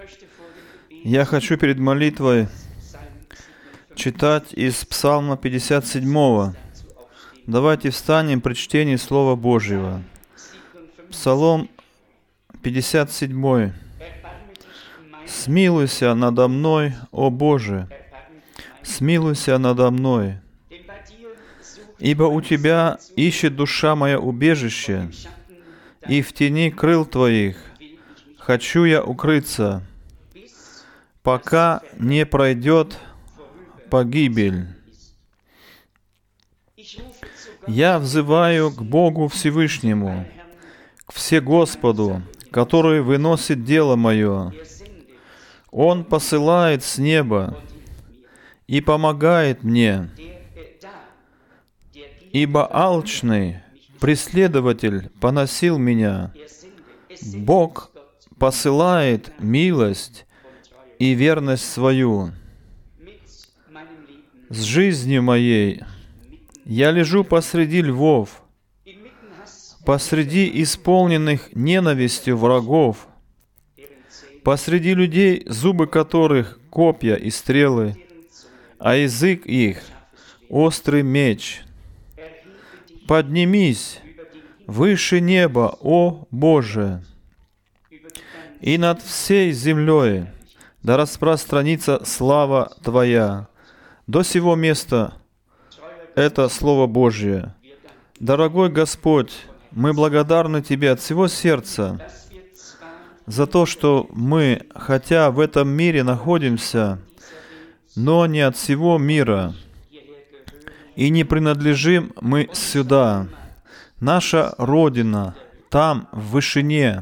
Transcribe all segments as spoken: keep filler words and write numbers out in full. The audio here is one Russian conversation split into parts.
Я хочу перед молитвой читать из Псалма пятьдесят седьмого. Давайте встанем при чтении Слова Божьего. Псалом пятьдесят семь. «Смилуйся надо мной, о Боже, смилуйся надо мной, ибо у Тебя ищет душа моя убежище, и в тени крыл Твоих хочу я укрыться, пока не пройдет погибель. Я взываю к Богу Всевышнему, к Всегосподу, который выносит дело мое. Он посылает с неба и помогает мне, ибо алчный преследователь поносил меня. Бог посылает милость и верность свою. С жизнью моей я лежу посреди львов, посреди исполненных ненавистью врагов, посреди людей, зубы которых копья и стрелы, а язык их — острый меч. Поднимись выше неба, о Боже, и над всей землей да распространится слава Твоя. До сего места это Слово Божье. Дорогой Господь, мы благодарны Тебе от всего сердца за то, что мы, хотя в этом мире находимся, но не от всего мира, и не принадлежим мы сюда. Наша Родина там, в вышине,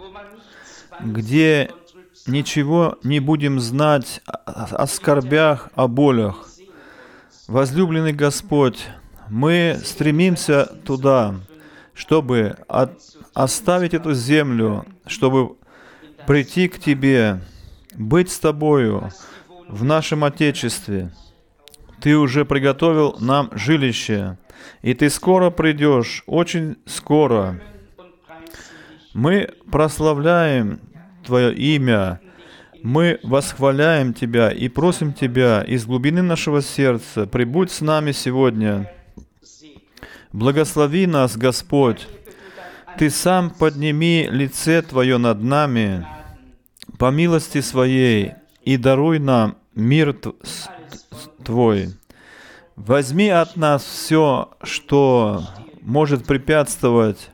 где ничего не будем знать о скорбях, о болях. Возлюбленный Господь, мы стремимся туда, чтобы от, оставить эту землю, чтобы прийти к Тебе, быть с Тобою в нашем Отечестве. Ты уже приготовил нам жилище, и Ты скоро придешь, очень скоро. Мы прославляем Твое имя, мы восхваляем Тебя и просим Тебя из глубины нашего сердца, прибудь с нами сегодня. Благослови нас, Господь. Ты сам подними лице Твое над нами по милости Своей и даруй нам мир Твой. Возьми от нас все, что может препятствовать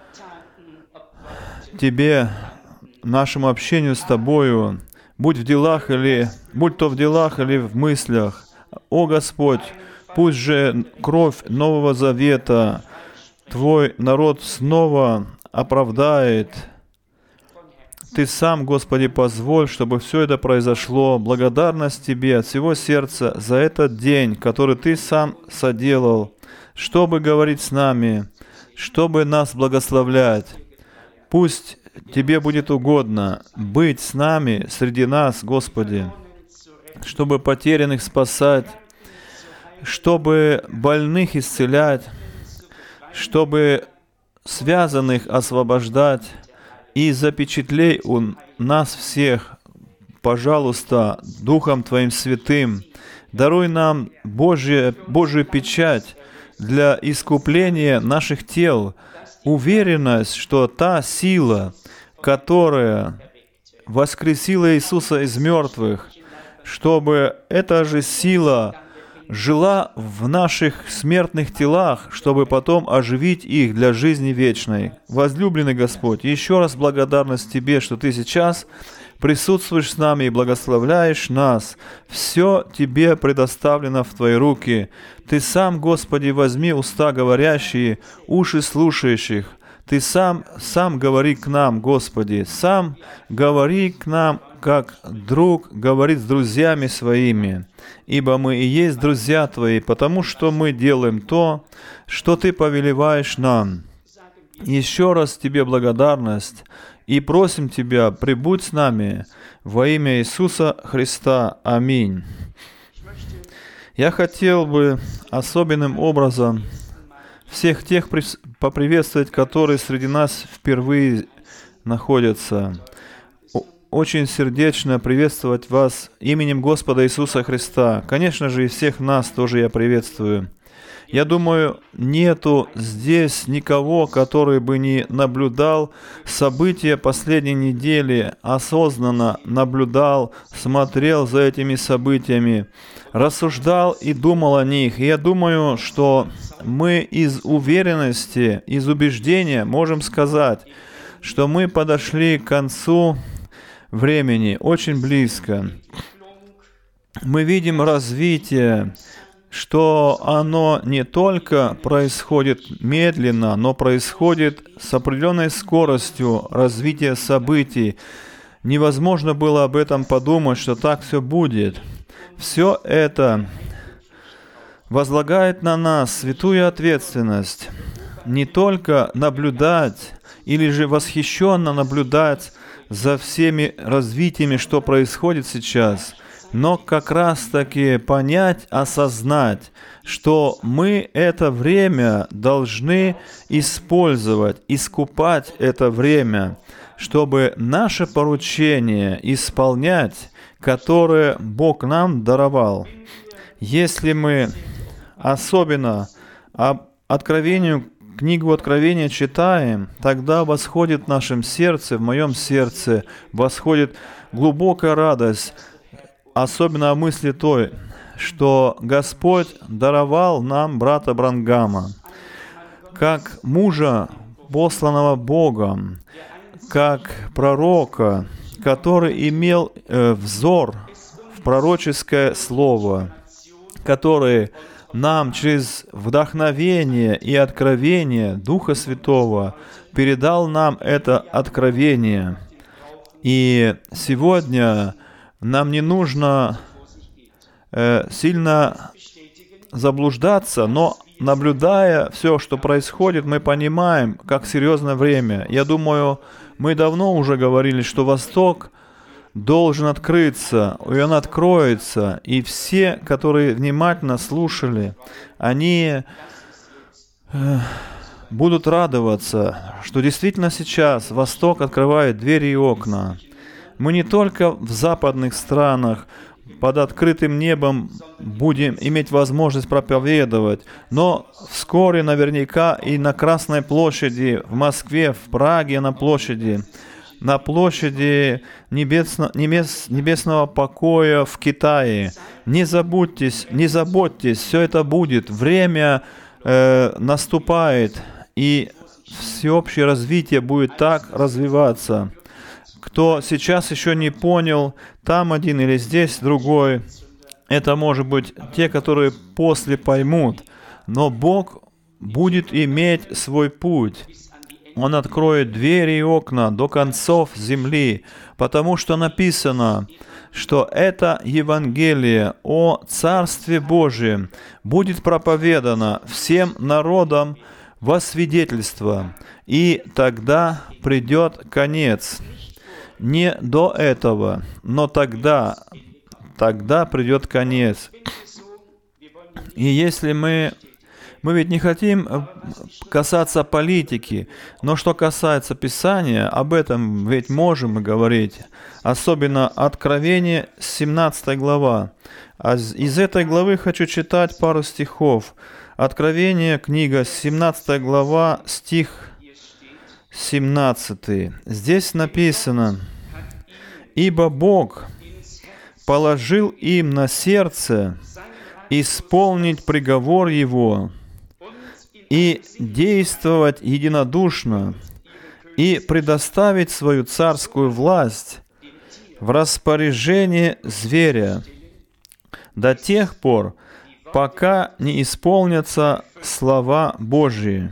Тебе, нашему общению с Тобою, будь в делах или, будь то в делах или в мыслях. О Господь, пусть же кровь Нового Завета Твой народ снова оправдает. Ты сам, Господи, позволь, чтобы все это произошло. Благодарность Тебе от всего сердца за этот день, который Ты сам соделал, чтобы говорить с нами, чтобы нас благословлять. Пусть Тебе будет угодно быть с нами, среди нас, Господи, чтобы потерянных спасать, чтобы больных исцелять, чтобы связанных освобождать, и запечатлей у нас всех, пожалуйста, Духом Твоим Святым. Даруй нам Божье, Божью печать для искупления наших тел, уверенность, что та сила, которая воскресила Иисуса из мертвых, чтобы эта же сила жила в наших смертных телах, чтобы потом оживить их для жизни вечной. Возлюбленный Господь, еще раз благодарность Тебе, что Ты сейчас присутствуешь с нами и благословляешь нас. Все Тебе предоставлено в Твои руки. Ты сам, Господи, возьми уста говорящие, уши слушающих. Ты сам, сам говори к нам, Господи, сам говори к нам, как друг говорит с друзьями своими. Ибо мы и есть друзья Твои, потому что мы делаем то, что Ты повелеваешь нам. Еще раз Тебе благодарность и просим Тебя, прибудь с нами во имя Иисуса Христа. Аминь. Я хотел бы особенным образом всех тех поприветствовать, которые среди нас впервые находятся. очень сердечно приветствовать вас именем Господа Иисуса Христа. Конечно же, и всех нас тоже я приветствую. Я думаю, нету здесь никого, который бы не наблюдал события последней недели, осознанно наблюдал, смотрел за этими событиями, рассуждал и думал о них. И я думаю, что мы из уверенности, из убеждения можем сказать, что мы подошли к концу времени, очень близко. Мы видим развитие, что оно не только происходит медленно, но происходит с определенной скоростью развития событий. Невозможно было об этом подумать, что так все будет. Все это возлагает на нас святую ответственность не только наблюдать или же восхищенно наблюдать за всеми развитиями, что происходит сейчас, но как раз-таки понять, осознать, что мы это время должны использовать, искупать это время, чтобы наше поручение исполнять, которое Бог нам даровал. Если мы особенно об Откровению, книгу Откровения читаем, тогда восходит в нашем сердце, в моем сердце, восходит глубокая радость, особенно о мысли той, что Господь даровал нам брата Бранхама, как мужа, посланного Богом, как пророка, который имел э, взор в пророческое слово, который нам через вдохновение и откровение Духа Святого передал нам это откровение. И сегодня нам не нужно э, сильно заблуждаться, но наблюдая все, что происходит, мы понимаем, как серьезно время. Я думаю, мы давно уже говорили, что Восток должен открыться, и он откроется, и все, которые внимательно слушали, они э, будут радоваться, что действительно сейчас Восток открывает двери и окна. Мы не только в западных странах под открытым небом будем иметь возможность проповедовать, но вскоре наверняка и на Красной площади в Москве, в Праге на площади, на площади небесно, небес, небесного покоя в Китае. Не забудьтесь, не заботьтесь, все это будет. Время э, наступает, и всеобщее развитие будет так развиваться. Кто сейчас еще не понял, там один или здесь другой, это может быть те, которые после поймут, но Бог будет иметь свой путь. Он откроет двери и окна до концов земли, потому что написано, что это Евангелие о Царстве Божьем будет проповедано всем народам во свидетельство, и тогда придет конец. Не до этого, но тогда, тогда придет конец. И если мы, мы ведь не хотим касаться политики, но что касается Писания, об этом ведь можем мы говорить. Особенно Откровение, семнадцатая глава. А из этой главы хочу читать пару стихов. Откровение, книга, семнадцатая глава, стих семнадцатый. Здесь написано: «Ибо Бог положил им на сердце исполнить приговор Его и действовать единодушно и предоставить свою царскую власть в распоряжение зверя до тех пор, пока не исполнятся слова Божьи».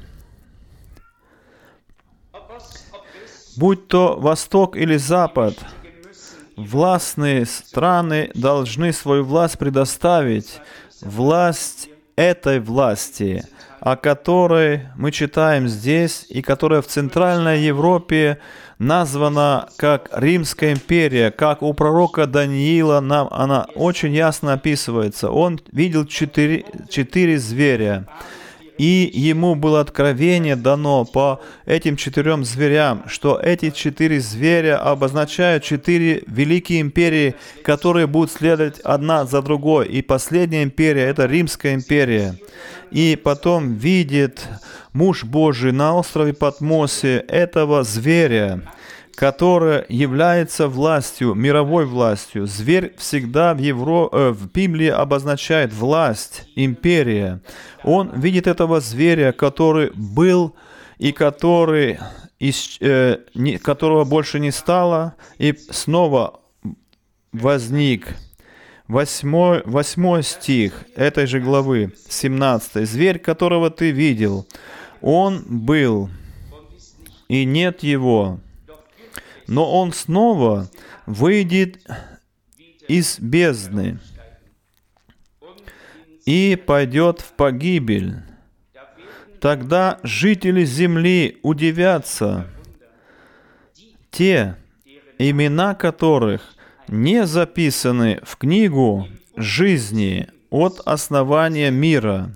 Будь то Восток или Запад, властные страны должны свою власть предоставить, власть этой власти, о которой мы читаем здесь, и которая в Центральной Европе названа как Римская империя, как у пророка Даниила нам она очень ясно описывается. Он видел четыре, четыре зверя. И ему было откровение дано по этим четырем зверям, что эти четыре зверя обозначают четыре великие империи, которые будут следовать одна за другой. И последняя империя — это Римская империя. И потом видит муж Божий на острове Патмосе этого зверя, который является властью, мировой властью. Зверь всегда в, Евро... э, в Библии обозначает власть, империя. Он видит этого зверя, который был и который, ис... э, не... которого больше не стало, и снова возник. Восьмой, восьмой стих этой же главы, семнадцатый. «Зверь, которого ты видел, он был, и нет его. Но он снова выйдет из бездны и пойдет в погибель. Тогда жители земли удивятся, те, имена которых не записаны в книгу жизни от основания мира,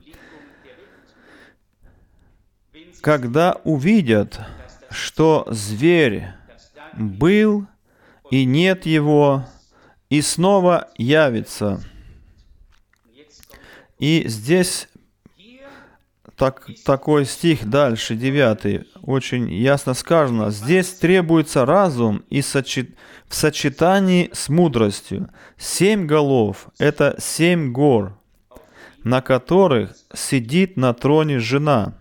когда увидят, что зверь был, и нет его, и снова явится». И здесь так, такой стих дальше, девятый, очень ясно сказано. Здесь требуется разум и сочет... в сочетании с мудростью. Семь голов — это семь гор, на которых сидит на троне жена.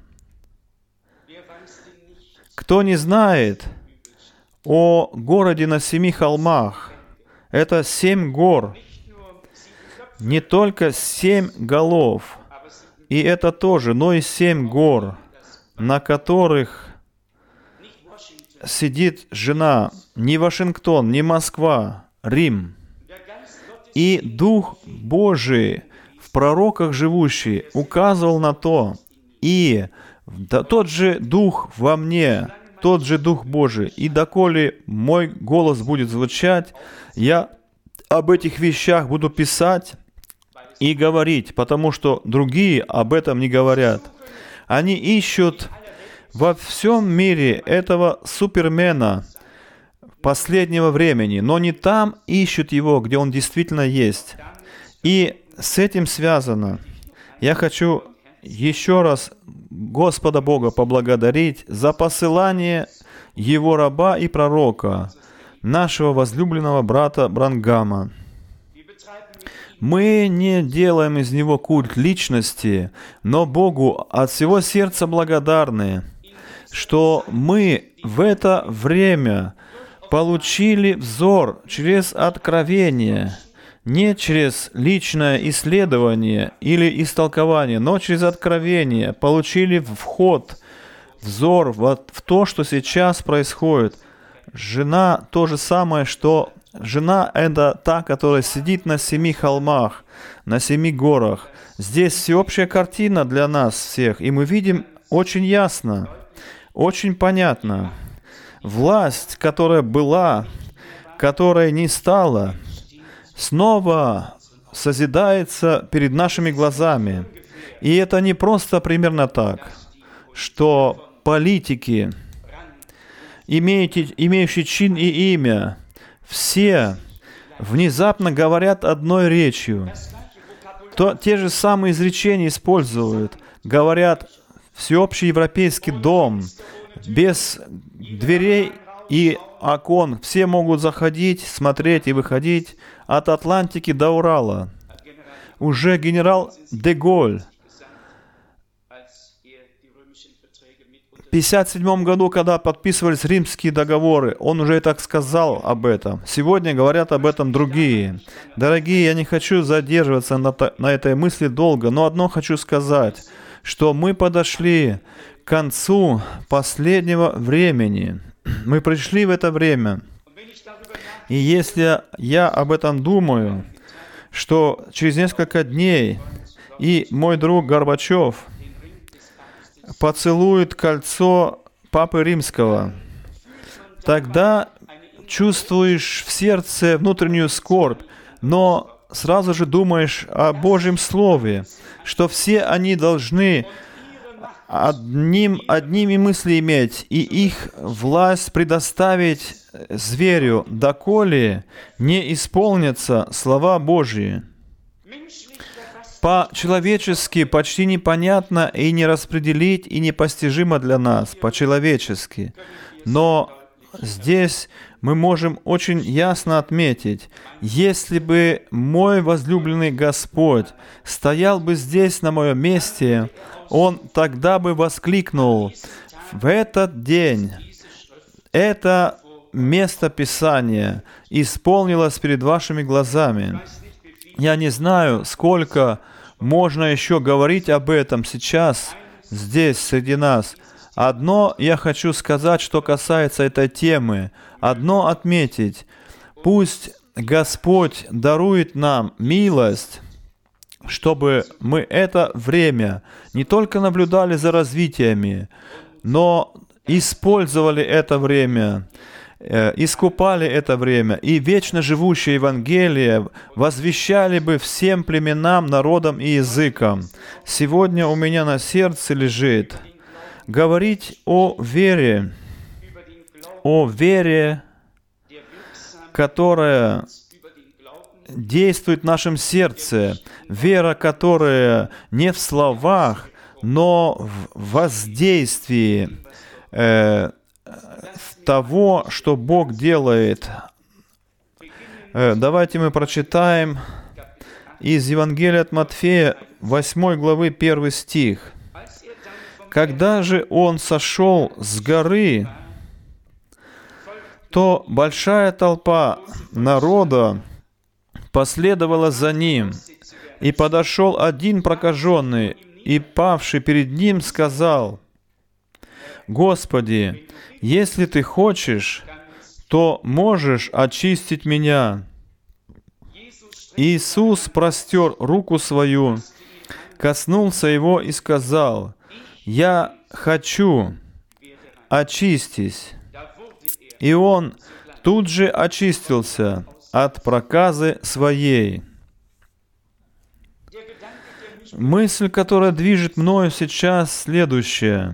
Кто не знает о городе на семи холмах, это семь гор, не только семь голов, и это тоже, но и семь гор, на которых сидит жена, не Вашингтон, не Москва, Рим. И Дух Божий в пророках живущий указывал на то, и тот же Дух во мне, тот же Дух Божий, и доколе мой голос будет звучать, я об этих вещах буду писать и говорить, потому что другие об этом не говорят. Они ищут во всем мире этого супермена последнего времени, но не там ищут его, где он действительно есть. И с этим связано. Я хочу еще раз Господа Бога поблагодарить за посылание Его раба и пророка, нашего возлюбленного брата Бранхама. Мы не делаем из него культ личности, но Богу от всего сердца благодарны, что мы в это время получили взор через откровение, не через личное исследование или истолкование, но через откровение получили вход, взор в то, что сейчас происходит. Жена — то же самое, что жена — это та, которая сидит на семи холмах, на семи горах. Здесь всеобщая картина для нас всех, и мы видим очень ясно, очень понятно. Власть, которая была, которая не стала, снова созидается перед нашими глазами. И это не просто примерно так, что политики, имеющие чин и имя, все внезапно говорят одной речью. То, те же самые изречения используют. Говорят всеобщий европейский дом, без дверей и окон. Все могут заходить, смотреть и выходить от Атлантики до Урала. Уже генерал де Голь в пятьдесят седьмом году, когда подписывались римские договоры, он уже и так сказал об этом. Сегодня говорят об этом другие. Дорогие, я не хочу задерживаться на, на этой мысли долго, но одно хочу сказать, что мы подошли к концу последнего времени. Мы пришли в это время. И если я об этом думаю, что через несколько дней и мой друг Горбачев поцелует кольцо Папы Римского, тогда чувствуешь в сердце внутреннюю скорбь, но сразу же думаешь о Божьем Слове, что все они должны одним, одними мысли иметь и их власть предоставить зверю, доколе не исполнятся слова Божьи. По-человечески почти непонятно и не распределить, и непостижимо для нас, по-человечески. Но здесь мы можем очень ясно отметить, если бы мой возлюбленный Господь стоял бы здесь, на моем месте, Он тогда бы воскликнул: в этот день это место Писания исполнилось перед вашими глазами. Я не знаю, сколько можно еще говорить об этом сейчас, здесь, среди нас. Одно я хочу сказать, что касается этой темы. Одно отметить. Пусть Господь дарует нам милость, чтобы мы это время не только наблюдали за развитиями, но использовали это время, искупали это время, и вечно живущее Евангелие возвещали бы всем племенам, народам и языкам. Сегодня у меня на сердце лежит говорить о вере, о вере, которая действует в нашем сердце, вера, которая не в словах, но в воздействии э, того, что Бог делает. Э, давайте мы прочитаем из Евангелия от Матфея, восьмой главы, первый стих. «Когда же Он сошел с горы, то большая толпа народа последовала за Ним, и подошел один прокаженный, и, павший перед Ним, сказал: Господи, если Ты хочешь, то можешь очистить меня. Иисус простер руку свою, коснулся его и сказал: Я хочу, очистись. И он тут же очистился от проказы своей». Мысль, которая движет мною сейчас, следующая.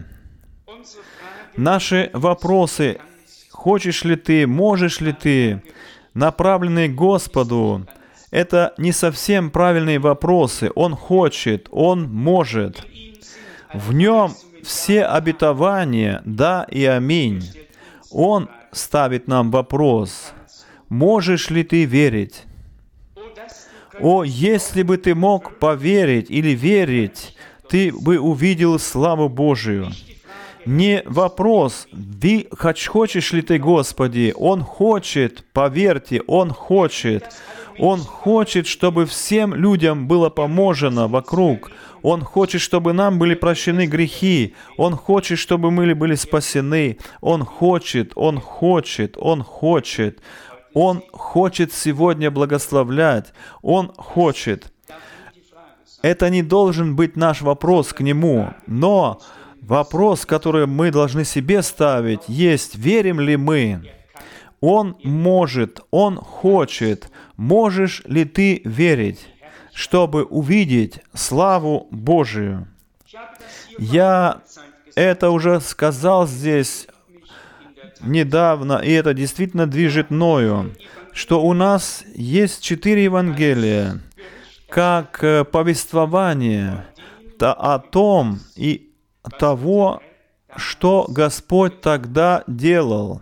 Наши вопросы, хочешь ли ты, можешь ли ты, направленные к Господу, это не совсем правильные вопросы. Он хочет, Он может. В Нем все обетования «да» и «аминь». Он ставит нам вопрос: можешь ли ты верить? О, если бы ты мог поверить или верить, ты бы увидел славу Божию. Не вопрос, хочешь ли ты, Господи? Он хочет, поверьте, Он хочет. Он хочет, чтобы всем людям было поможено вокруг. Он хочет, чтобы нам были прощены грехи. Он хочет, чтобы мы были спасены. Он хочет, Он хочет, Он хочет. Он хочет сегодня благословлять. Он хочет. Это не должен быть наш вопрос к Нему, но вопрос, который мы должны себе ставить, есть: верим ли мы? Он может, Он хочет. Можешь ли ты верить, чтобы увидеть славу Божию? Я это уже сказал здесь недавно, и это действительно движет мною, что у нас есть четыре Евангелия, как повествование о том и того, что Господь тогда делал.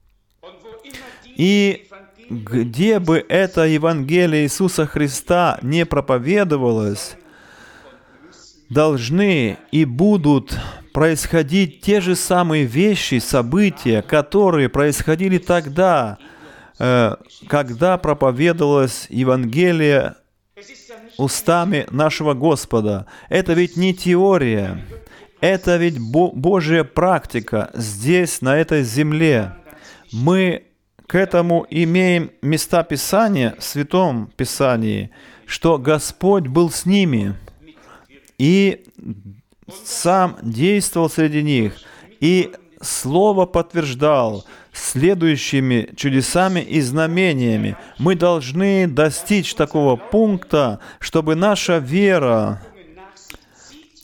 И где бы это Евангелие Иисуса Христа не проповедовалось, должны и будут происходить те же самые вещи, события, которые происходили тогда, когда проповедовалось Евангелие устами нашего Господа. Это ведь не теория, это ведь Божья практика здесь, на этой земле. Мы к этому имеем места Писания в Святом Писании, что Господь был с ними и Сам действовал среди них, и Слово подтверждал следующими чудесами и знамениями. Мы должны достичь такого пункта, чтобы наша вера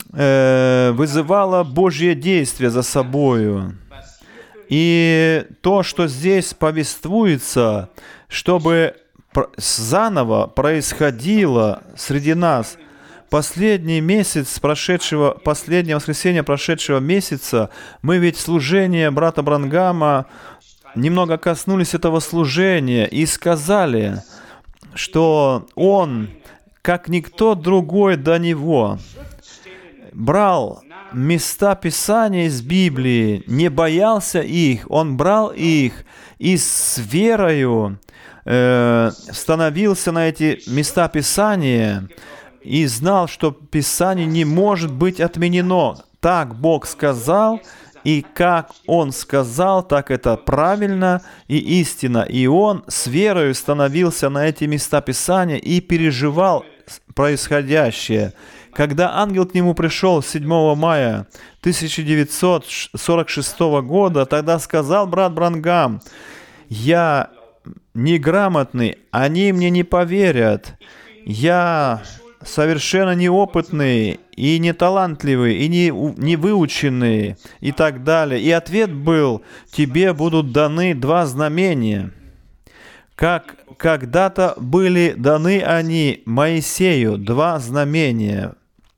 э, вызывало Божье действие за собою. И то, что здесь повествуется, чтобы заново происходило среди нас. Последний месяц прошедшего, последнее воскресенье прошедшего месяца, мы ведь служение брата Бранхама немного коснулись этого служения и сказали, что он, как никто другой до него, брал места Писания из Библии, не боялся их, он брал их и с верою э, становился на эти места Писания и знал, что Писание не может быть отменено. Так Бог сказал, и как Он сказал, так это правильно и истина. И он с верою становился на эти места Писания и переживал происходящее. Когда ангел к нему пришел седьмого мая тысяча девятьсот сорок шестого года, тогда сказал брат Бранхам: «Я неграмотный, они мне не поверят. Я совершенно неопытный и неталантливый, и не, не выученный, и так далее». И ответ был: «Тебе будут даны два знамения, как когда-то были даны они Моисею, два знамения».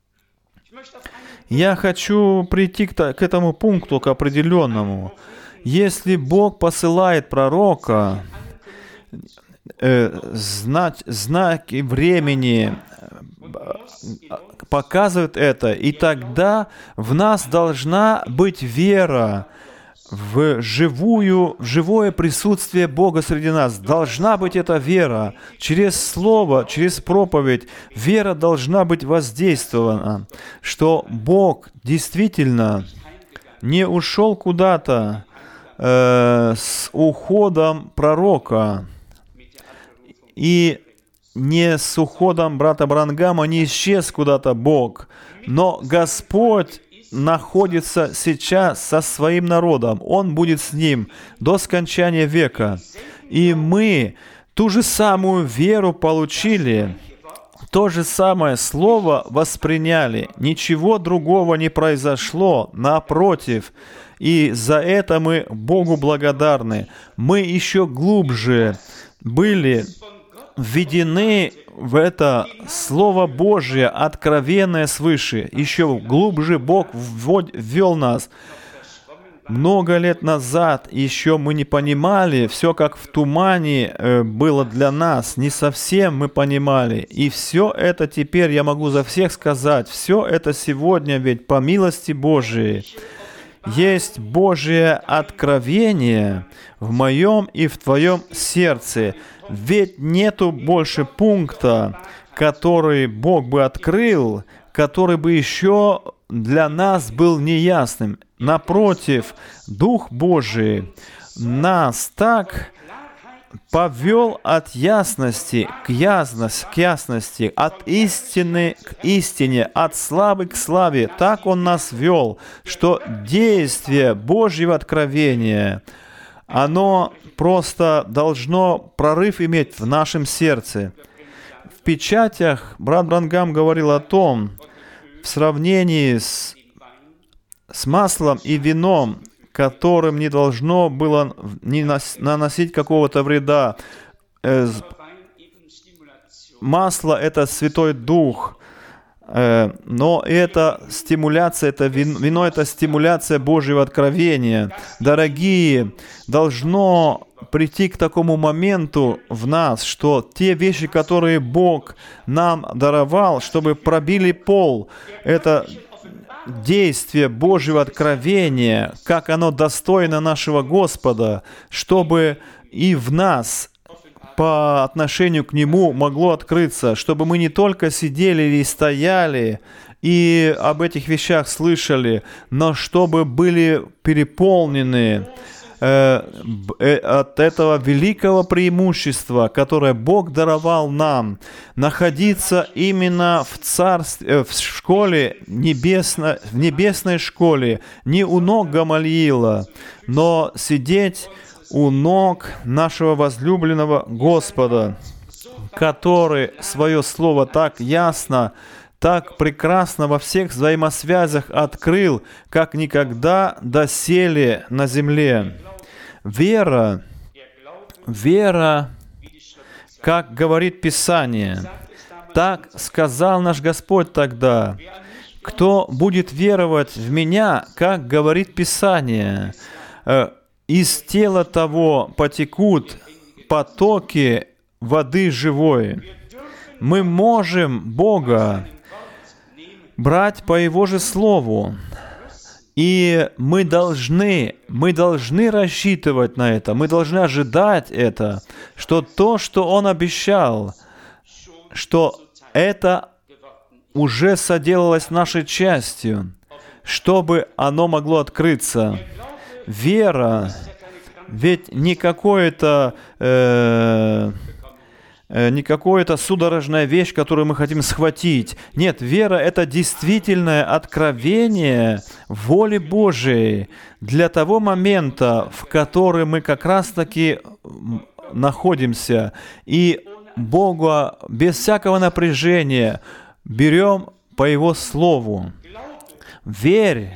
Я хочу прийти к, к этому пункту, к определенному. Если Бог посылает пророка, э, знать, знаки времени показывают это, и тогда в нас должна быть вера в живую, в живое присутствие Бога среди нас. Должна быть эта вера. Через Слово, через проповедь вера должна быть воздействована, что Бог действительно не ушел куда-то э, с уходом пророка, и не с уходом брата Бранхама не исчез куда-то Бог, но Господь находится сейчас со своим народом. Он будет с ним до скончания века. И мы ту же самую веру получили, то же самое слово восприняли. Ничего другого не произошло, напротив. И за это мы Богу благодарны. Мы еще глубже были введены в это Слово Божие, откровенное свыше. Еще глубже Бог ввел нас. Много лет назад еще мы не понимали, все как в тумане было для нас, не совсем мы понимали. И все это теперь, я могу за всех сказать, все это сегодня ведь по милости Божией. Есть Божие откровение в моем и в твоем сердце. Ведь нету больше пункта, который Бог бы открыл, который бы еще для нас был неясным. Напротив, Дух Божий нас так повел от ясности к ясности, к ясности, от истины к истине, от славы к славе. Так Он нас вел, что действие Божьего откровения, оно просто должно прорыв иметь в нашем сердце. В печатях брат Бранхам говорил о том, в сравнении с, с маслом и вином, которым не должно было не наносить какого-то вреда. Масло — это Святой Дух, но это стимуляция, это вино — это стимуляция Божьего откровения. Дорогие, должно прийти к такому моменту в нас, что те вещи, которые Бог нам даровал, чтобы пробили пол, это действие Божьего откровения, как оно достойно нашего Господа, чтобы и в нас по отношению к Нему могло открыться, чтобы мы не только сидели или стояли и об этих вещах слышали, но чтобы были переполнены э, э, от этого великого преимущества, которое Бог даровал нам, находиться именно в царстве, в школе небесной, в небесной школе, не у ног Гамалиила, но сидеть у ног нашего возлюбленного Господа, который свое слово так ясно, так прекрасно во всех взаимосвязях открыл, как никогда доселе на земле. Вера, вера, как говорит Писание, так сказал наш Господь тогда: кто будет веровать в Меня, как говорит Писание, из тела того потекут потоки воды живой. Мы можем Бога брать по Его же Слову, и мы должны, мы должны рассчитывать на это, мы должны ожидать это, что то, что Он обещал, что это уже соделалось нашей частью, чтобы оно могло открыться. Вера, ведь не какое-то, э, э, не какое-то судорожная вещь, которую мы хотим схватить. Нет, вера — это действительное откровение воли Божией для того момента, в который мы как раз-таки находимся. И Бога без всякого напряжения берем по Его Слову. Верь.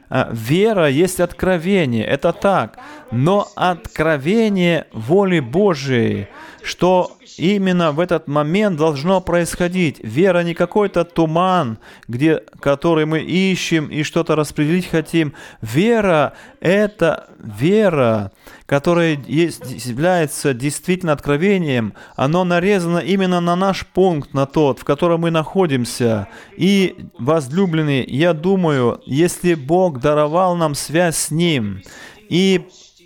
Вера есть откровение, это так. Но откровение воли Божией, что именно в этот момент должно происходить. Вера не какой-то туман, где, который мы ищем и что-то распределить хотим. Вера — это вера, которая есть, является действительно откровением. Оно нарезано именно на наш пункт, на тот, в котором мы находимся. И, возлюбленные, я думаю, если Бог даровал нам связь с Ним, и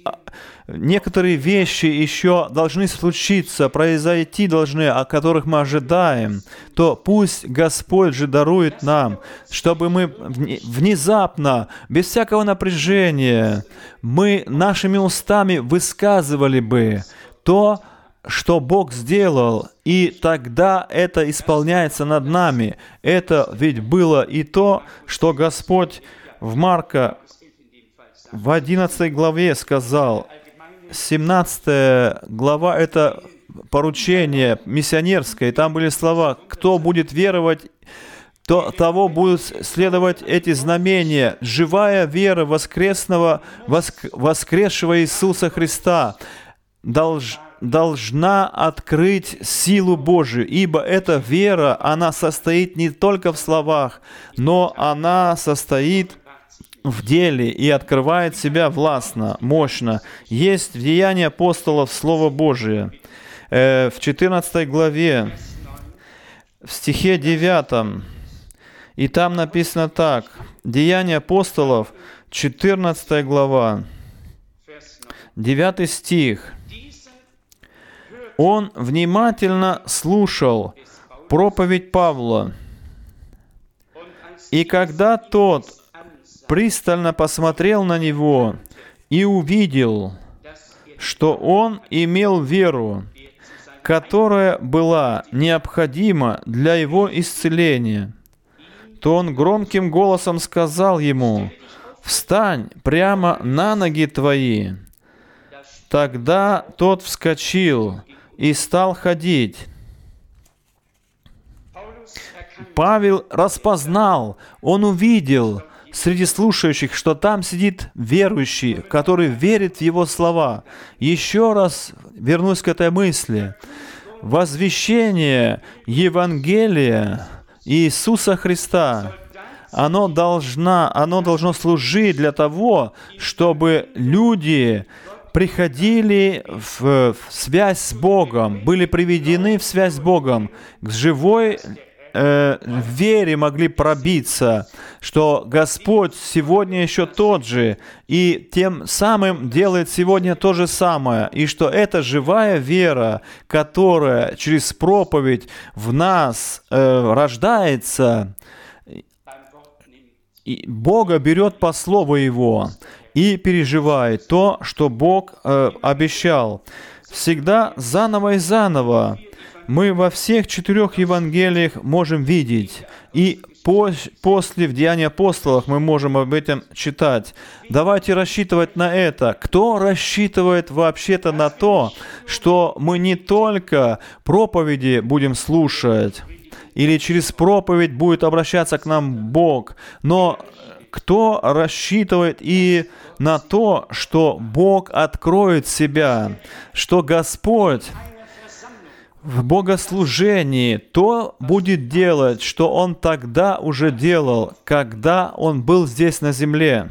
некоторые вещи еще должны случиться, произойти должны, о которых мы ожидаем, то пусть Господь же дарует нам, чтобы мы внезапно, без всякого напряжения, мы нашими устами высказывали бы то, что Бог сделал, и тогда это исполняется над нами. Это ведь было и то, что Господь в Марка в одиннадцатой главе сказал. семнадцатая глава — это поручение миссионерское, и там были слова: «Кто будет веровать, то того будут следовать эти знамения. Живая вера воскресного, воск, воскресшего Иисуса Христа долж, должна открыть силу Божию, ибо эта вера, она состоит не только в словах, но она состоит в деле и открывает себя властно, мощно. Есть в Деянии апостолов Слово Божие. Э, в четырнадцатой главе, в стихе девятом, и там написано так. Деяния апостолов, четырнадцатая глава, девятый стих. Он внимательно слушал проповедь Павла, и когда тот пристально посмотрел на него и увидел, что он имел веру, которая была необходима для его исцеления, то он громким голосом сказал ему: «Встань прямо на ноги твои». Тогда тот вскочил и стал ходить. Павел распознал, он увидел среди слушающих, что там сидит верующий, который верит в его слова. Еще раз вернусь к этой мысли. Возвещение Евангелия Иисуса Христа, оно, должна, оно должно служить для того, чтобы люди приходили в, в связь с Богом, были приведены в связь с Богом, к живой э, вере могли пробиться, что Господь сегодня еще тот же, и тем самым делает сегодня то же самое, и что эта живая вера, которая через проповедь в нас э, рождается, и Бога берет по слову Его и переживает то, что Бог э, обещал. Всегда заново и заново мы во всех четырех Евангелиях можем видеть, и по, после в Деянии апостолов мы можем об этом читать. Давайте рассчитывать на это. Кто рассчитывает вообще-то на то, что мы не только проповеди будем слушать, или через проповедь будет обращаться к нам Бог. Но кто рассчитывает и на то, что Бог откроет себя, что Господь в богослужении то будет делать, что Он тогда уже делал, когда Он был здесь на земле.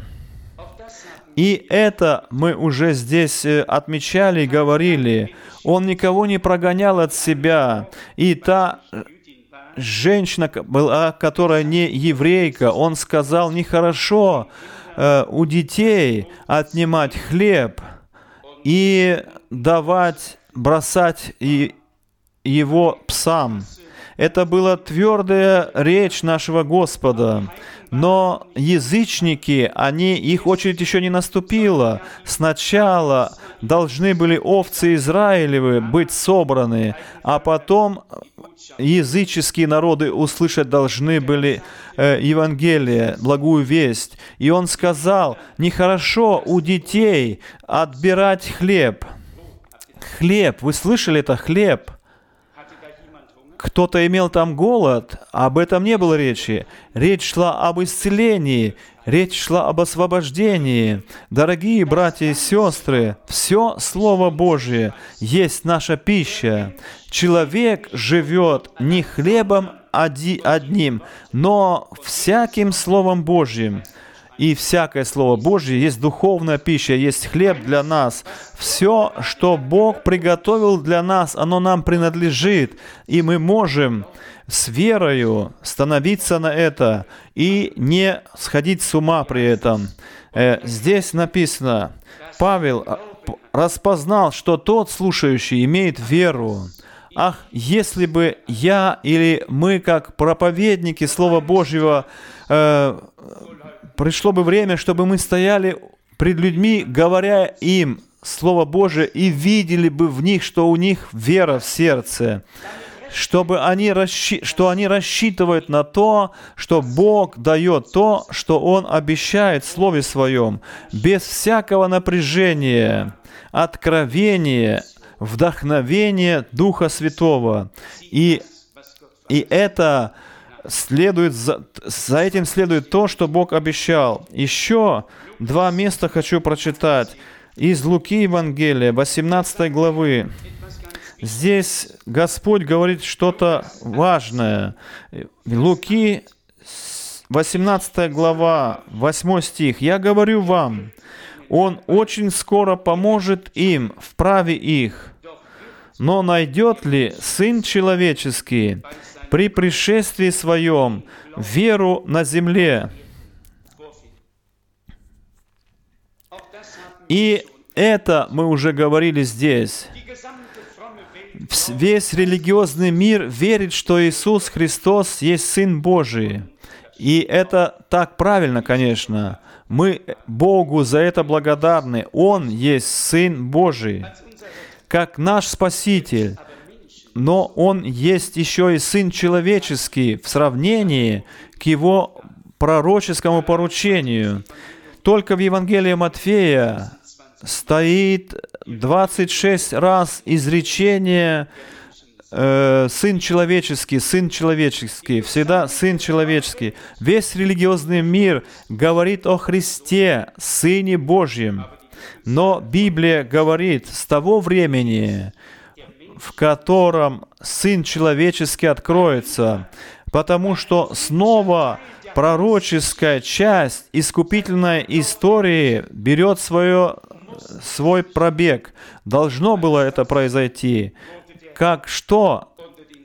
И это мы уже здесь отмечали и говорили. Он никого не прогонял от себя. И та женщина была, которая не еврейка, он сказал, нехорошо э, у детей отнимать хлеб и давать, бросать и его псам. Это была твердая речь нашего Господа. Но язычники, они, их очередь еще не наступила. Сначала должны были овцы Израилевы быть собраны, а потом языческие народы услышать должны были э, Евангелие, благую весть. И он сказал, нехорошо у детей отбирать хлеб. Хлеб, вы слышали это? Хлеб. Кто-то имел там голод, об этом не было речи. Речь шла об исцелении, речь шла об освобождении. Дорогие братья и сестры, все Слово Божие есть наша пища. Человек живет не хлебом одним, но всяким Словом Божьим. И всякое Слово Божье есть духовная пища, есть хлеб для нас. Все, что Бог приготовил для нас, оно нам принадлежит. И мы можем с верою становиться на это и не сходить с ума при этом. Здесь написано, Павел распознал, что тот слушающий имеет веру. Ах, если бы я или мы, как проповедники Слова Божьего, э, пришло бы время, чтобы мы стояли пред людьми, говоря им Слово Божие, и видели бы в них, что у них вера в сердце, чтобы они расщи... что они рассчитывают на то, что Бог дает то, что Он обещает в Слове Своем, без всякого напряжения, откровения, вдохновения Духа Святого. И, и это... Следует за, за этим следует то, что Бог обещал. Еще два места хочу прочитать. Из Луки Евангелия, восемнадцатой главы. Здесь Господь говорит что-то важное. Луки, восемнадцатая глава, восьмой стих. «Я говорю вам, Он очень скоро поможет им в праве их. Но найдет ли Сын Человеческий при пришествии Своем веру на земле?» И это мы уже говорили здесь. Весь религиозный мир верит, что Иисус Христос есть Сын Божий. И это так правильно, конечно. Мы Богу за это благодарны. Он есть Сын Божий, как наш Спаситель. Но Он есть еще и Сын Человеческий в сравнении к Его пророческому поручению. Только в Евангелии Матфея стоит двадцать шесть раз изречение э, «Сын Человеческий», «Сын Человеческий», всегда «Сын Человеческий». Весь религиозный мир говорит о Христе, Сыне Божьем. Но Библия говорит, с того времени, в котором Сын Человеческий откроется, потому что снова пророческая часть искупительной истории берет свое, свой пробег. Должно было это произойти. Как что?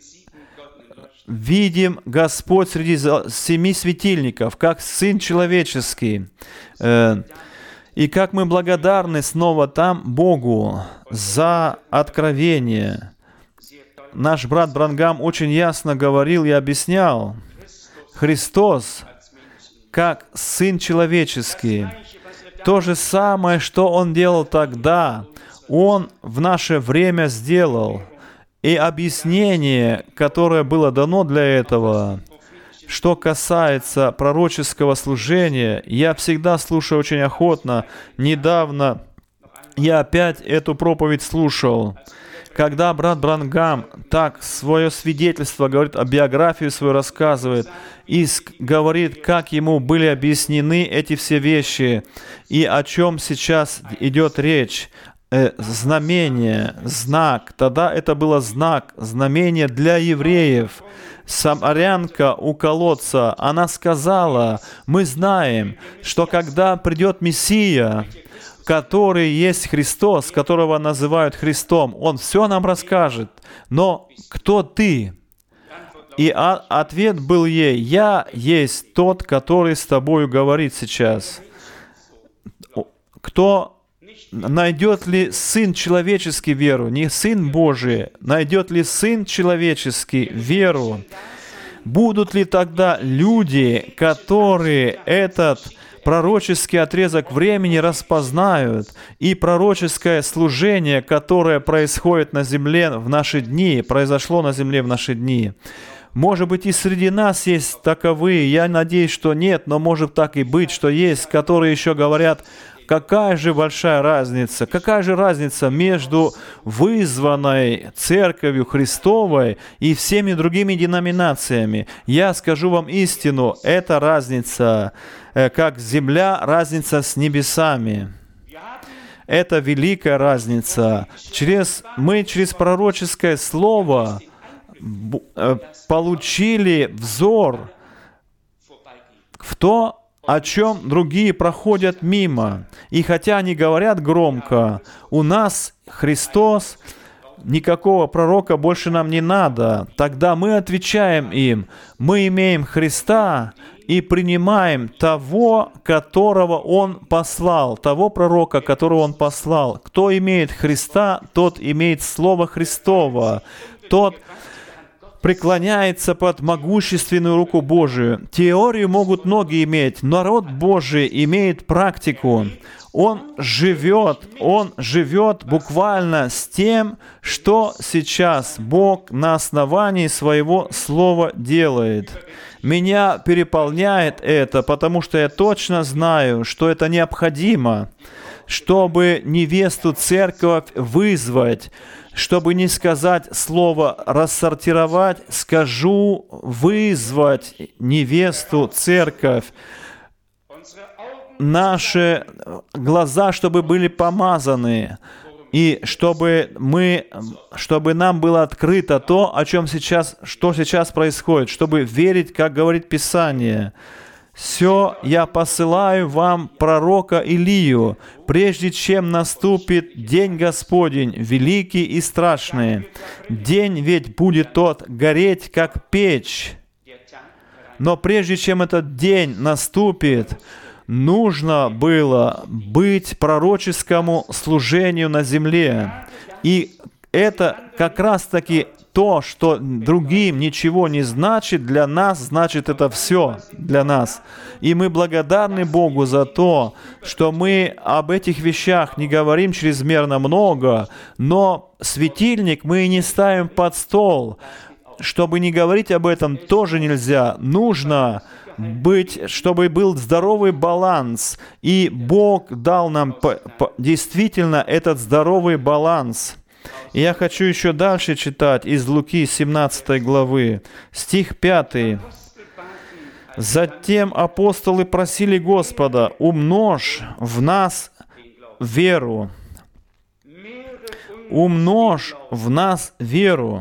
Видим Господь среди семи светильников, как Сын Человеческий. И как мы благодарны снова там Богу за откровение. Наш брат Брангам очень ясно говорил и объяснял. Христос, как Сын Человеческий, то же самое, что Он делал тогда, Он в наше время сделал. И объяснение, которое было дано для этого, что касается пророческого служения, я всегда слушаю очень охотно. Недавно я опять эту проповедь слушал, когда брат Бранхам так свое свидетельство говорит, о биографии свою рассказывает, и говорит, как ему были объяснены эти все вещи, и о чем сейчас идет речь, э, знамение, знак, тогда это было знак, знамение для евреев. Самарянка у колодца, она сказала, мы знаем, что когда придет Мессия, который есть Христос, которого называют Христом, Он все нам расскажет. Но кто ты? И а- ответ был ей, я есть тот, который с тобою говорит сейчас. Кто найдет ли Сын человеческий веру? Не Сын Божий. Найдет ли Сын человеческий веру? Будут ли тогда люди, которые этот пророческий отрезок времени распознают, и пророческое служение, которое происходит на земле в наши дни, произошло на земле в наши дни? Может быть, и среди нас есть таковые, я надеюсь, что нет, но может так и быть, что есть, которые еще говорят, какая же большая разница, какая же разница между вызванной Церковью Христовой и всеми другими деноминациями. Я скажу вам истину, это разница, как земля, разница с небесами. Это великая разница. Через, мы через пророческое слово получили взор в то, о чем другие проходят мимо. И хотя они говорят громко, у нас Христос, никакого пророка больше нам не надо. Тогда мы отвечаем им, мы имеем Христа и принимаем того, которого Он послал, того пророка, которого Он послал. Кто имеет Христа, тот имеет Слово Христово, тот преклоняется под могущественную руку Божию. Теорию могут многие иметь, но народ Божий имеет практику. Он живет, он живет буквально с тем, что сейчас Бог на основании своего слова делает. Меня переполняет это, потому что я точно знаю, что это необходимо, чтобы невесту церковь вызвать, чтобы не сказать слово «рассортировать», скажу «вызвать невесту церковь». Наши глаза, чтобы были помазаны, и чтобы мы, чтобы нам было открыто то, о чем сейчас, что сейчас происходит, чтобы верить, как говорит Писание. «Все я посылаю вам пророка Илию, прежде чем наступит день Господень, великий и страшный. День ведь будет тот гореть, как печь. Но прежде чем этот день наступит, нужно было быть пророческому служению на земле. И это как раз-таки то, что другим ничего не значит, для нас значит это все для нас. И мы благодарны Богу за то, что мы об этих вещах не говорим чрезмерно много, но светильник мы не ставим под стол. Чтобы не говорить об этом, тоже нельзя. Нужно быть, чтобы был здоровый баланс. И Бог дал нам действительно этот здоровый баланс. И я хочу еще дальше читать из Луки семнадцатой главы, стих пятый. «Затем апостолы просили Господа, умножь в нас веру». Умножь в нас веру.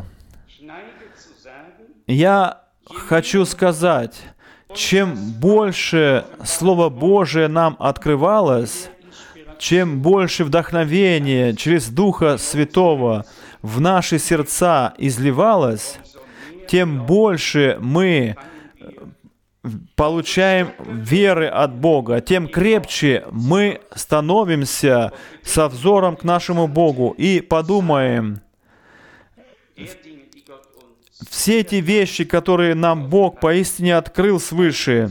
Я хочу сказать, чем больше Слово Божие нам открывалось, чем больше вдохновения через Духа Святого в наши сердца изливалось, тем больше мы получаем веры от Бога, тем крепче мы становимся со взором к нашему Богу и подумаем, все эти вещи, которые нам Бог поистине открыл свыше,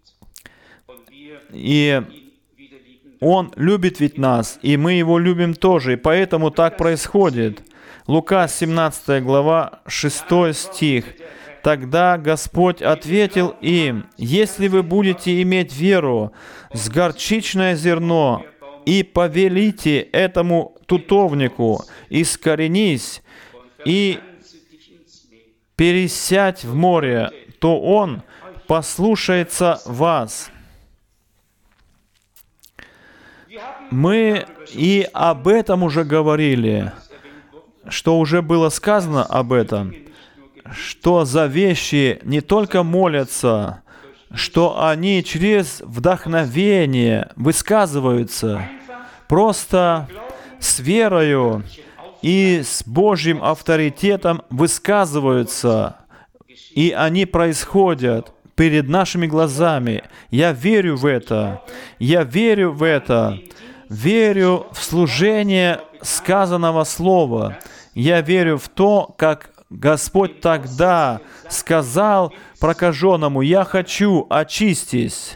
и Он любит ведь нас, и мы Его любим тоже, и поэтому так происходит. Лука семнадцатая глава, шестой стих. «Тогда Господь ответил им, если вы будете иметь веру с горчичное зерно и повелите этому тутовнику, искоренись и пересядь в море, то он послушается вас. Мы и об этом уже говорили, что уже было сказано об этом, что за вещи не только молятся, что они через вдохновение высказываются, просто с верою и с Божьим авторитетом высказываются, и они происходят перед нашими глазами. Я верю в это. Я верю в это. Верю в служение сказанного слова. Я верю в то, как Господь тогда сказал прокаженному: «Я хочу, очистись».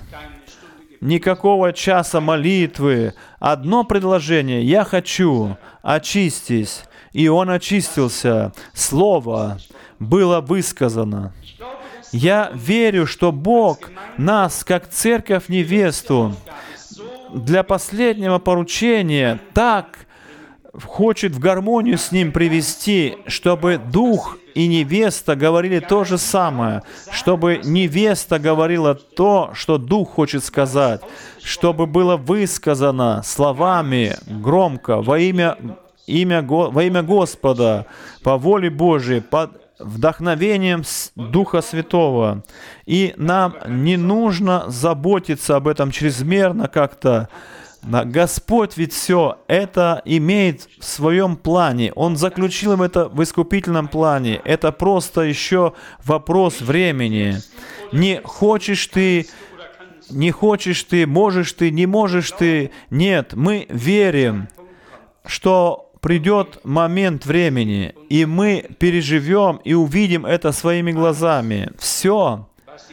Никакого часа молитвы. Одно предложение: «Я хочу, очистись». И он очистился. Слово было высказано. Я верю, что Бог нас, как церковь невесту, для последнего поручения так хочет в гармонию с Ним привести, чтобы Дух и невеста говорили то же самое, чтобы невеста говорила то, что Дух хочет сказать, чтобы было высказано словами громко во имя, имя, во имя Господа, по воле Божией, под вдохновением Духа Святого. И нам не нужно заботиться об этом чрезмерно как-то. Господь ведь все это имеет в своем плане. Он заключил это в искупительном плане. Это просто еще вопрос времени. Не хочешь ты, не хочешь ты, можешь ты, не можешь ты. Нет, мы верим, что придет момент времени, и мы переживем и увидим это своими глазами. Все,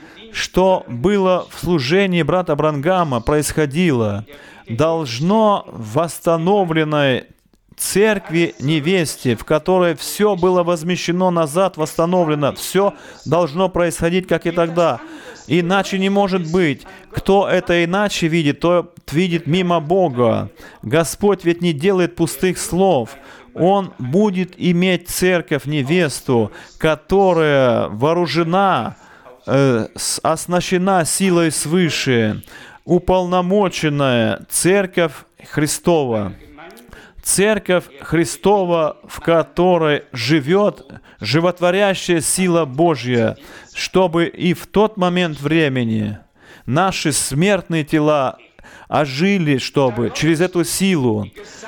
что было в служении брата Бранхама, происходило, должно в восстановленной церкви невесте, в которой все было возмещено назад, восстановлено, все должно происходить, как и тогда. Иначе не может быть. Кто это иначе видит, то видит мимо Бога. Господь ведь не делает пустых слов. Он будет иметь церковь, невесту, которая вооружена, э, оснащена силой свыше, уполномоченная церковь Христова. Церковь Христова, в которой живет животворящая сила Божья, чтобы и в тот момент времени наши смертные тела ожили, чтобы через эту силу.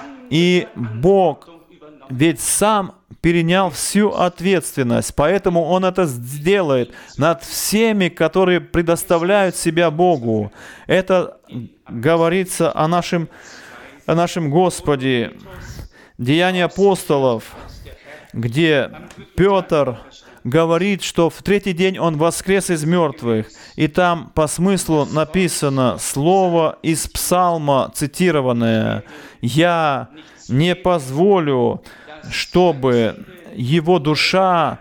И Бог ведь сам перенял всю ответственность, поэтому Он это сделает над всеми, которые предоставляют себя Богу. Это говорится о нашем о нашем Господе. Деяния апостолов, где Петр говорит, что в третий день Он воскрес из мертвых. И там по смыслу написано слово из псалма цитированное: «Я не позволю, чтобы его душа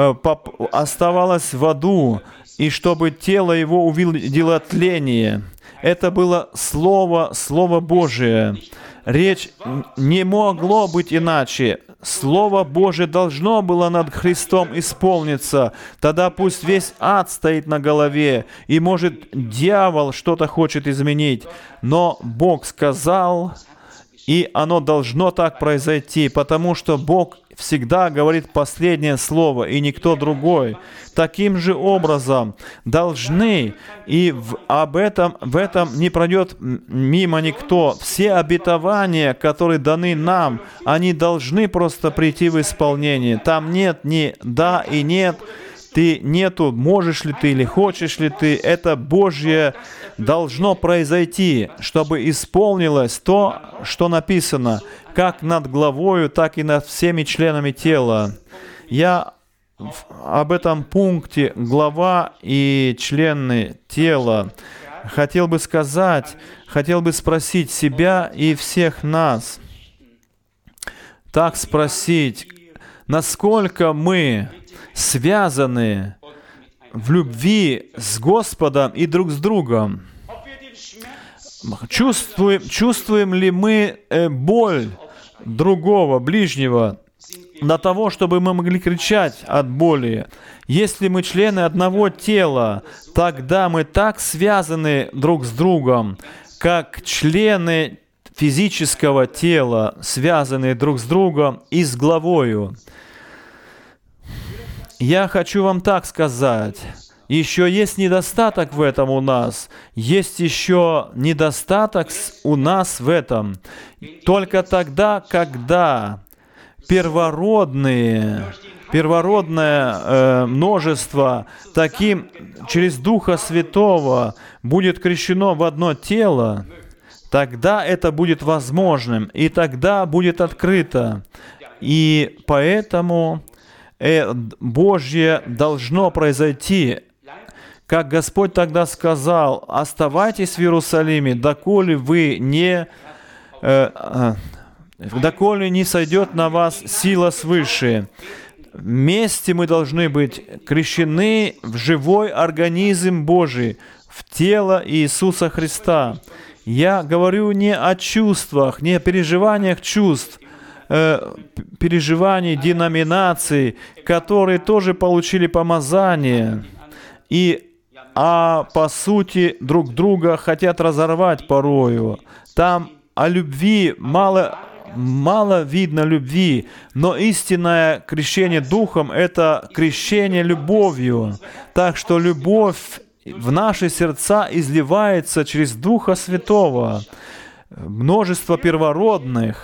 оставалась в аду, и чтобы тело его увидело тление». Это было Слово, Слово Божие. Речь не могло быть иначе. Слово Божие должно было над Христом исполниться. Тогда пусть весь ад стоит на голове, и, может, дьявол что-то хочет изменить. Но Бог сказал, и оно должно так произойти, потому что Бог всегда говорит последнее слово, и никто другой. Таким же образом должны, и в, об этом, в этом не пройдет мимо никто. Все обетования, которые даны нам, они должны просто прийти в исполнение. Там нет ни да и нет, ты нету, можешь ли ты или хочешь ли ты. Это Божье должно произойти, чтобы исполнилось то, что написано, как над главою, так и над всеми членами тела. Я об этом пункте глава и члены тела хотел бы сказать, хотел бы спросить себя и всех нас. Так спросить, насколько мы связаны в любви с Господом и друг с другом. Чувствуем, чувствуем ли мы э, боль другого, ближнего, до того, чтобы мы могли кричать от боли. Если мы члены одного тела, тогда мы так связаны друг с другом, как члены физического тела, связаны друг с другом и с главою. Я хочу вам так сказать. Еще есть недостаток в этом у нас. Есть еще недостаток у нас в этом. Только тогда, когда первородные, первородное э, множество таким через Духа Святого будет крещено в одно тело, тогда это будет возможным, и тогда будет открыто. И поэтому э, Божье должно произойти. Как Господь тогда сказал: «Оставайтесь в Иерусалиме, доколе вы не... Э, э, доколе не сойдет на вас сила свыше». Вместе мы должны быть крещены в живой организм Божий, в тело Иисуса Христа. Я говорю не о чувствах, не о переживаниях чувств, э, переживаний деноминаций, которые тоже получили помазание, и а по сути друг друга хотят разорвать порою. Там о любви мало, мало видно любви, но истинное крещение Духом — это крещение любовью. Так что любовь в наши сердца изливается через Духа Святого. Множество первородных.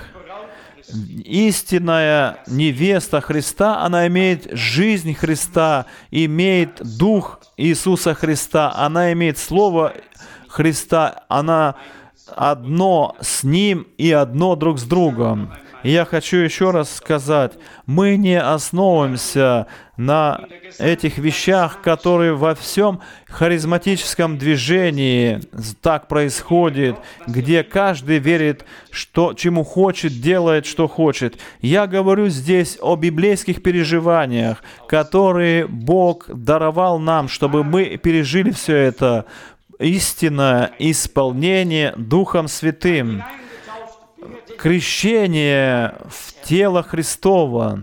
Истинная невеста Христа, она имеет жизнь Христа, имеет Дух Иисуса Христа, она имеет Слово Христа, она одно с Ним и одно друг с другом. И я хочу еще раз сказать, мы не основываемся на этих вещах, которые во всем харизматическом движении так происходит, где каждый верит, что, чему хочет, делает, что хочет. Я говорю здесь о библейских переживаниях, которые Бог даровал нам, чтобы мы пережили все это истинное исполнение Духом Святым. Крещение в тело Христово,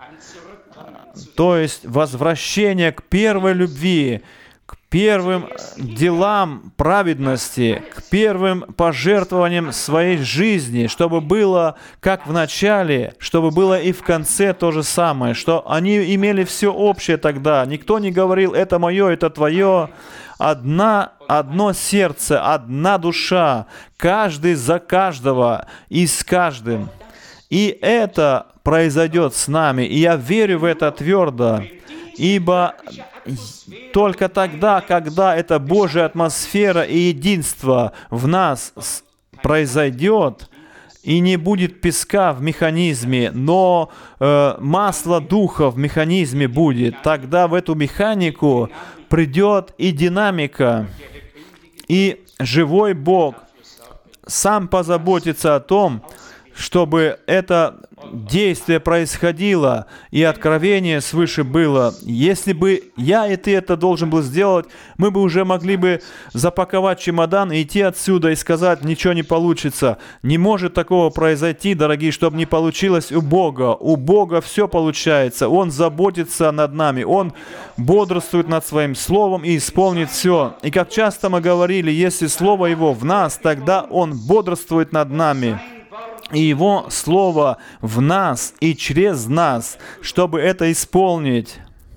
то есть возвращение к первой любви, к первым делам праведности, к первым пожертвованиям своей жизни, чтобы было как в начале, чтобы было и в конце то же самое, что они имели все общее тогда. Никто не говорил: «Это мое, это твое». Одна, одно сердце, одна душа, каждый за каждого и с каждым. И это произойдет с нами, и я верю в это твердо, ибо только тогда, когда эта Божья атмосфера и единство в нас произойдет, и не будет песка в механизме, но э, масло Духа в механизме будет, тогда в эту механику придет и динамика, и живой Бог сам позаботится о том, чтобы это действие происходило и откровение свыше было. Если бы я и ты это должен был сделать, мы бы уже могли бы запаковать чемодан и идти отсюда и сказать: ничего не получится. Не может такого произойти, дорогие, чтобы не получилось у Бога. У Бога все получается. Он заботится над нами. Он бодрствует над Своим Словом и исполнит все. И как часто мы говорили, если Слово Его в нас, тогда Он бодрствует над нами. И Его Слово в нас и через нас, чтобы это исполнить.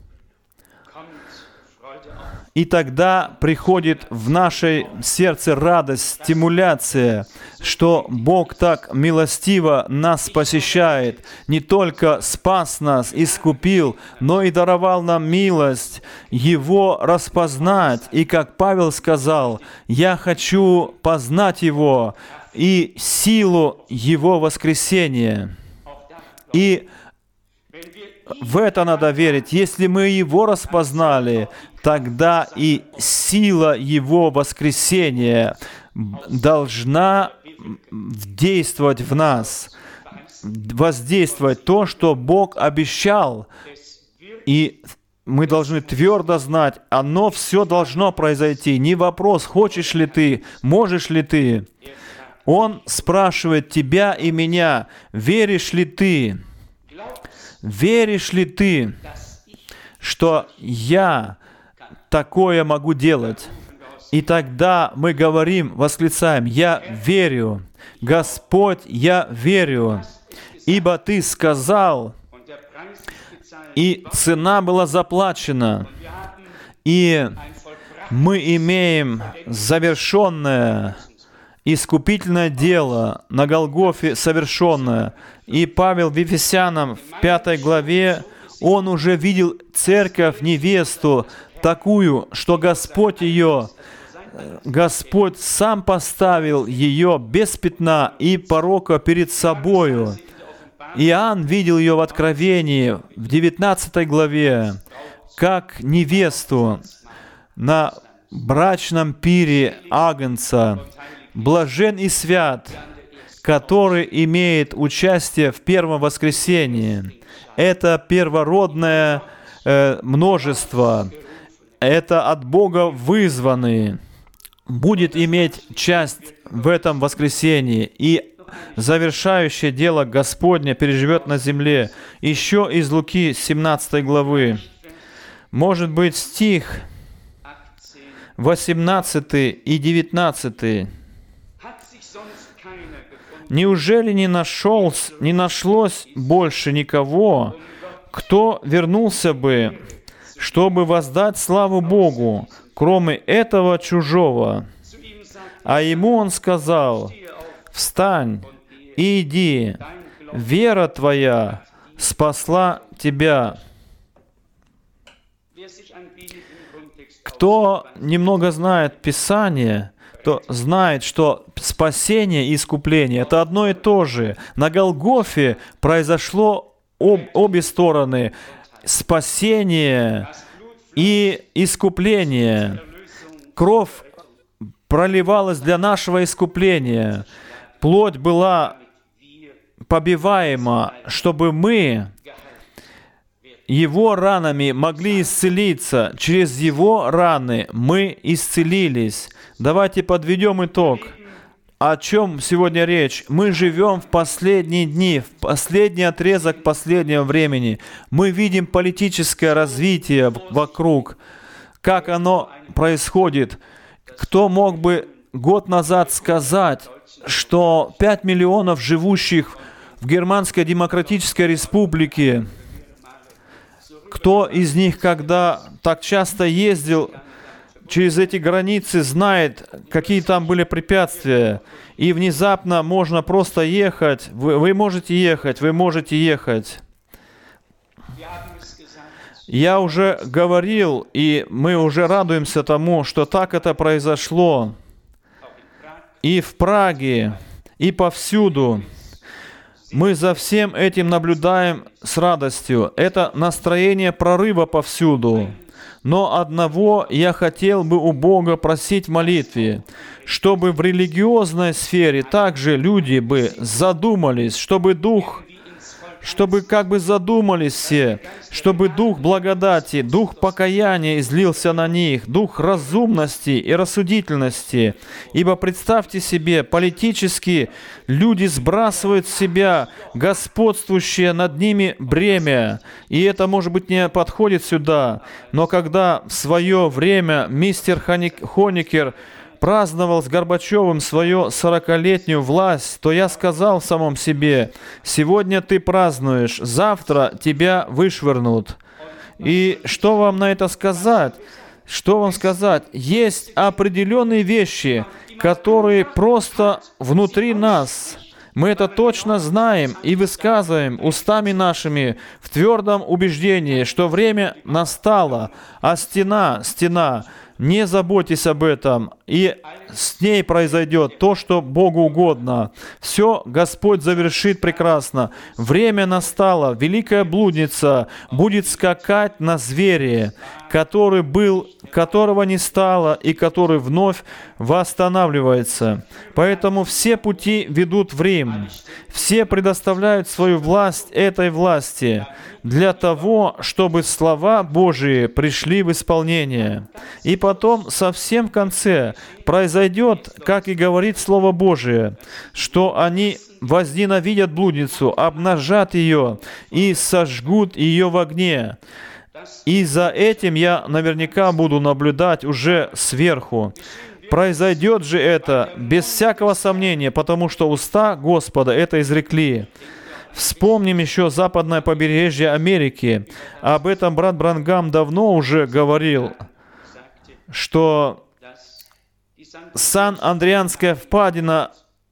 И тогда приходит в наше сердце радость, стимуляция, что Бог так милостиво нас посещает, не только спас нас, искупил, но и даровал нам милость, Его распознать. И как Павел сказал: «Я хочу познать Его и силу Его воскресения». И в это надо верить. Если мы Его распознали, тогда и сила Его воскресения должна действовать в нас, воздействовать то, что Бог обещал. И мы должны твердо знать, оно все должно произойти. Не вопрос, хочешь ли ты, можешь ли ты. Он спрашивает тебя и меня, веришь ли ты, веришь ли ты, что я такое могу делать? И тогда мы говорим, восклицаем, я верю, Господь, я верю, ибо Ты сказал, и цена была заплачена, и мы имеем завершенное искупительное дело на Голгофе совершенное. И Павел в Ефесянам в пятой главе, он уже видел церковь, невесту, такую, что Господь ее, Господь сам поставил ее без пятна и порока перед собою. Иоанн видел ее в Откровении, в девятнадцатой главе, как невесту на брачном пире Агнца, блажен и свят, который имеет участие в первом воскресении. Это первородное э, множество, это от Бога вызванный, будет иметь часть в этом воскресении, и завершающее дело Господне переживет на земле. Еще из Луки семнадцатой главы. Может быть, стих восемнадцатый и девятнадцатый. «Неужели не, нашелся, не нашлось больше никого, кто вернулся бы, чтобы воздать славу Богу, кроме этого чужого?» А ему он сказал: «Встань и иди, вера твоя спасла тебя». Кто немного знает Писание, то знает, что спасение и искупление — это одно и то же. На Голгофе произошло об, обе стороны — спасение и искупление. Кровь проливалась для нашего искупления. Плоть была побиваема, чтобы мы Его ранами могли исцелиться. Через Его раны мы исцелились. Давайте подведем итог. О чем сегодня речь? Мы живем в последние дни, в последний отрезок последнего времени. Мы видим политическое развитие вокруг, как оно происходит. Кто мог бы год назад сказать, что пять миллионов живущих в Германской Демократической Республике, кто из них, когда так часто ездил через эти границы, знает, какие там были препятствия, и внезапно можно просто ехать, вы, вы можете ехать, вы можете ехать. Я уже говорил, и мы уже радуемся тому, что так это произошло и в Праге, и повсюду. Мы за всем этим наблюдаем с радостью. Это настроение прорыва повсюду. Но одного я хотел бы у Бога просить в молитве, чтобы в религиозной сфере также люди бы задумались, чтобы Дух, чтобы как бы задумались все, чтобы Дух благодати, Дух покаяния излился на них, Дух разумности и рассудительности. Ибо представьте себе, политически люди сбрасывают с себя господствующее над ними бремя, и это, может быть, не подходит сюда, но когда в свое время мистер Хоникер праздновал с Горбачевым свою сорокалетнюю власть, то я сказал в самом себе: сегодня ты празднуешь, завтра тебя вышвырнут. И что вам на это сказать? Что вам сказать? Есть определенные вещи, которые просто внутри нас. Мы это точно знаем и высказываем устами нашими в твердом убеждении, что время настало, а стена, стена, не заботьтесь об этом, и с ней произойдет то, что Богу угодно. Все Господь завершит прекрасно. Время настало, великая блудница будет скакать на звере, который был, которого не стало, и который вновь восстанавливается. Поэтому все пути ведут в Рим. Все предоставляют свою власть этой власти для того, чтобы слова Божии пришли в исполнение. И потом совсем в конце произойдет, как и говорит Слово Божие, что они возненавидят блудницу, обнажат ее и сожгут ее в огне. И за этим я наверняка буду наблюдать уже сверху. Произойдет же это без всякого сомнения, потому что уста Господа это изрекли. Вспомним еще западное побережье Америки. Об этом брат Бранхам давно уже говорил, что Сан-Андреанская впадина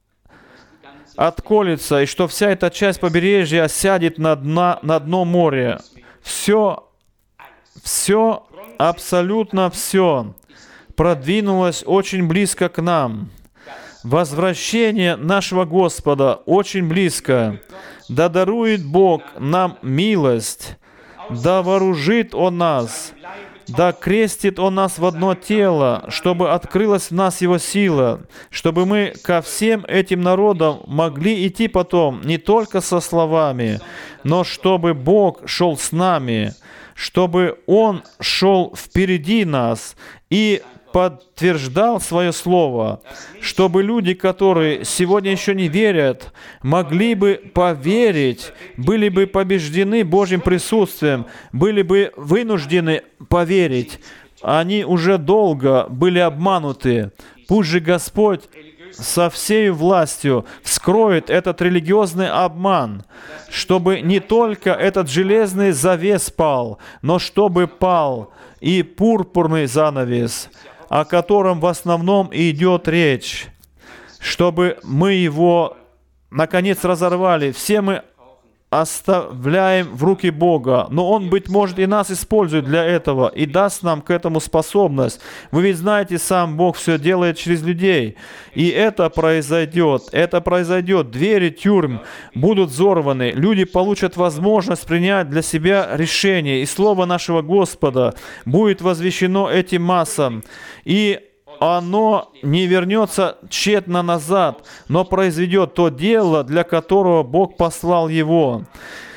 отколется, и что вся эта часть побережья осядет на, дна, на дно моря. Все, все, абсолютно все продвинулось очень близко к нам. Возвращение нашего Господа очень близко. Да дарует Бог нам милость, да вооружит Он нас, да крестит Он нас в одно тело, чтобы открылась в нас Его сила, чтобы мы ко всем этим народам могли идти потом не только со словами, но чтобы Бог шел с нами, чтобы Он шел впереди нас и подтверждал свое слово, чтобы люди, которые сегодня еще не верят, могли бы поверить, были бы побеждены Божьим присутствием, были бы вынуждены поверить. Они уже долго были обмануты. Пусть же Господь со всей властью вскроет этот религиозный обман, чтобы не только этот железный завес пал, но чтобы пал и пурпурный занавес, о котором в основном и идет речь, чтобы мы его, наконец, разорвали. Все мы оставляем в руки Бога, но Он, быть может, и нас использует для этого и даст нам к этому способность. Вы ведь знаете, сам Бог все делает через людей, и это произойдет, это произойдет. Двери тюрьм будут взорваны, люди получат возможность принять для себя решение, и Слово нашего Господа будет возвещено этим массам, и оно не вернется тщетно назад, но произведет то дело, для которого Бог послал его.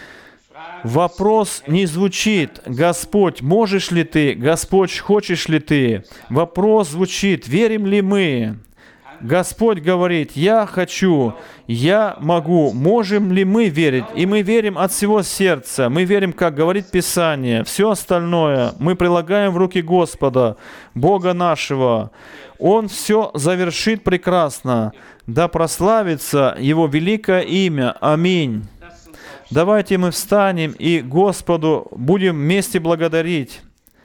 Вопрос не звучит: «Господь, можешь ли ты? Господь, хочешь ли ты?» Вопрос звучит: верим ли мы? Господь говорит: «Я хочу, я могу». Можем ли мы верить? И мы верим от всего сердца. Мы верим, как говорит Писание. Все остальное мы прилагаем в руки Господа, Бога нашего. Он все завершит прекрасно. Да прославится Его великое имя. Аминь. Давайте мы встанем и Господу будем вместе благодарить.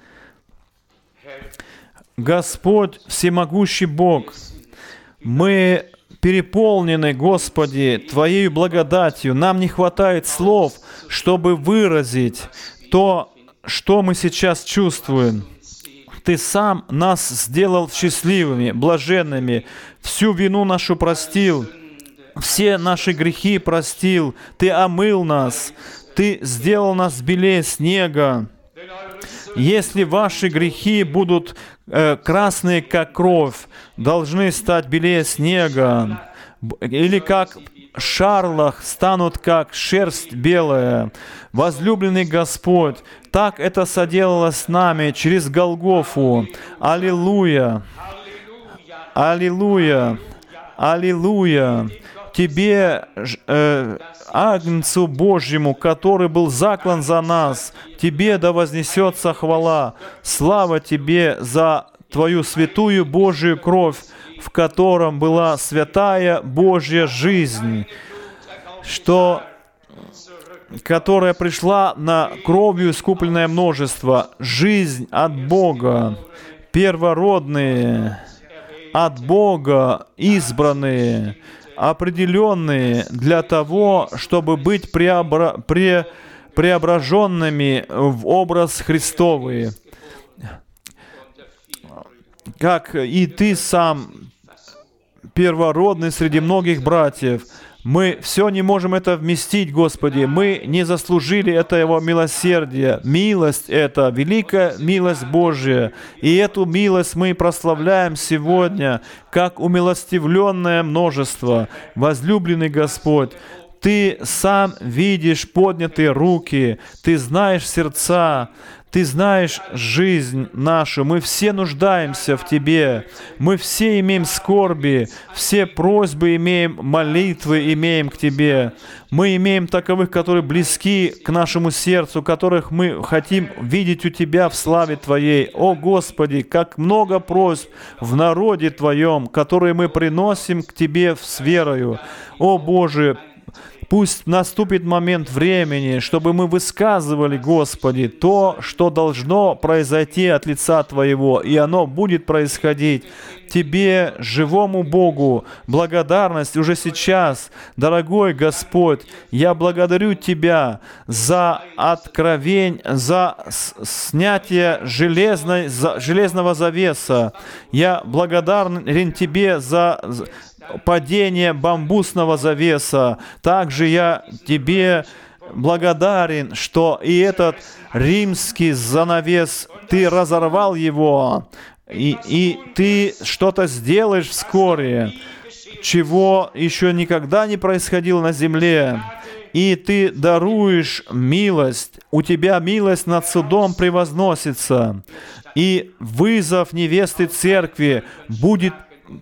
Господь, всемогущий Бог, мы переполнены, Господи, Твоей благодатью. Нам не хватает слов, чтобы выразить то, что мы сейчас чувствуем. Ты сам нас сделал счастливыми, блаженными, всю вину нашу простил, все наши грехи простил, Ты омыл нас, Ты сделал нас белее снега. Если ваши грехи будут э, красные, как кровь, должны стать белее снега, или как шарлах станут, как шерсть белая. Возлюбленный Господь, так это соделалось с нами через Голгофу. Аллилуйя! Аллилуйя! Аллилуйя! Тебе, э, Агнцу Божьему, который был заклан за нас, Тебе да вознесется хвала. Слава Тебе за Твою святую Божию кровь, в котором была святая Божья жизнь, что, которая пришла на кровью искупленное множество, жизнь от Бога, первородные, от Бога избранные, определенные для того, чтобы быть преобра... пре... преображенными в образ Христовый. Как и Ты сам первородный среди многих братьев. Мы все не можем это вместить, Господи. Мы не заслужили этого милосердия. Милость — это великая милость Божья. И эту милость мы прославляем сегодня, как умилостивленное множество. Возлюбленный Господь, Ты сам видишь поднятые руки, Ты знаешь сердца, Ты знаешь жизнь нашу, мы все нуждаемся в Тебе, мы все имеем скорби, все просьбы имеем, молитвы имеем к Тебе. Мы имеем таковых, которые близки к нашему сердцу, которых мы хотим видеть у Тебя в славе Твоей. О Господи, как много просьб в народе Твоем, которые мы приносим к Тебе с верою. О Боже, пусть наступит момент времени, чтобы мы высказывали, Господи, то, что должно произойти от лица Твоего, и оно будет происходить. Тебе, живому Богу, благодарность уже сейчас. Дорогой Господь, я благодарю Тебя за откровение, за снятие железной, за, железного завеса. Я благодарен Тебе за падение бамбусного завеса. Также я Тебе благодарен, что и этот римский занавес, Ты разорвал его, и, и Ты что-то сделаешь вскоре, чего еще никогда не происходило на земле. И Ты даруешь милость, у Тебя милость над судом превозносится, и вызов невесты церкви будет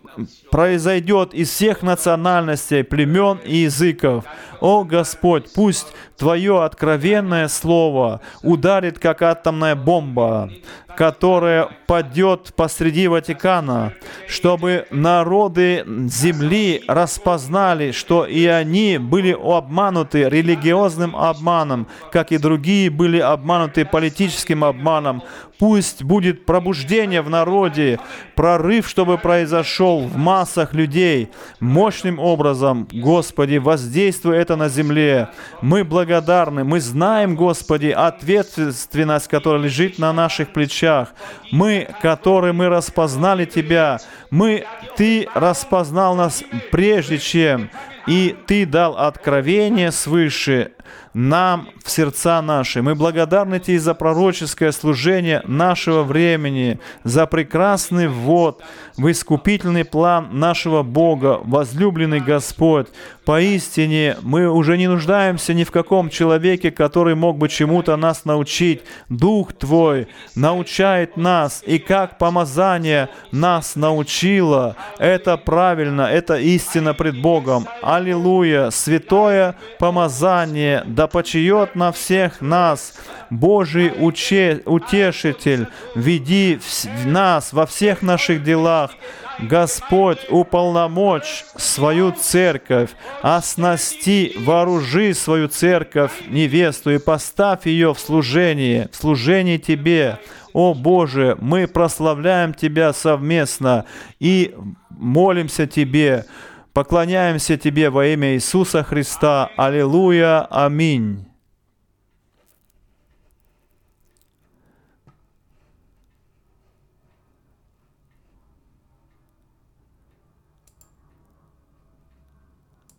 произойдет из всех национальностей, племен и языков. О Господь, пусть Твое откровенное Слово ударит, как атомная бомба, которая падет посреди Ватикана, чтобы народы земли распознали, что и они были обмануты религиозным обманом, как и другие были обмануты политическим обманом. Пусть будет пробуждение в народе, прорыв, чтобы произошел в массах людей. Мощным образом, Господи, воздействуй это на земле. Мы благодарны, мы знаем, Господи, ответственность, которая лежит на наших плечах. Мы, которые мы распознали Тебя, мы, Ты распознал нас прежде чем, и Ты дал откровение свыше нам в сердца наши. Мы благодарны Тебе за пророческое служение нашего времени, за прекрасный ввод в искупительный план нашего Бога, возлюбленный Господь. Поистине, мы уже не нуждаемся ни в каком человеке, который мог бы чему-то нас научить. Дух Твой научает нас, и как помазание нас научило. Это правильно, это истина пред Богом. Аллилуйя! Святое помазание да почиет на всех нас. Божий уче, утешитель, веди в нас во всех наших делах. Господь, уполномочь свою церковь, оснасти, вооружи свою церковь, невесту, и поставь ее в служении, в служении Тебе. О Боже, мы прославляем Тебя совместно и молимся Тебе, поклоняемся Тебе во имя Иисуса Христа. Аллилуйя. Аминь.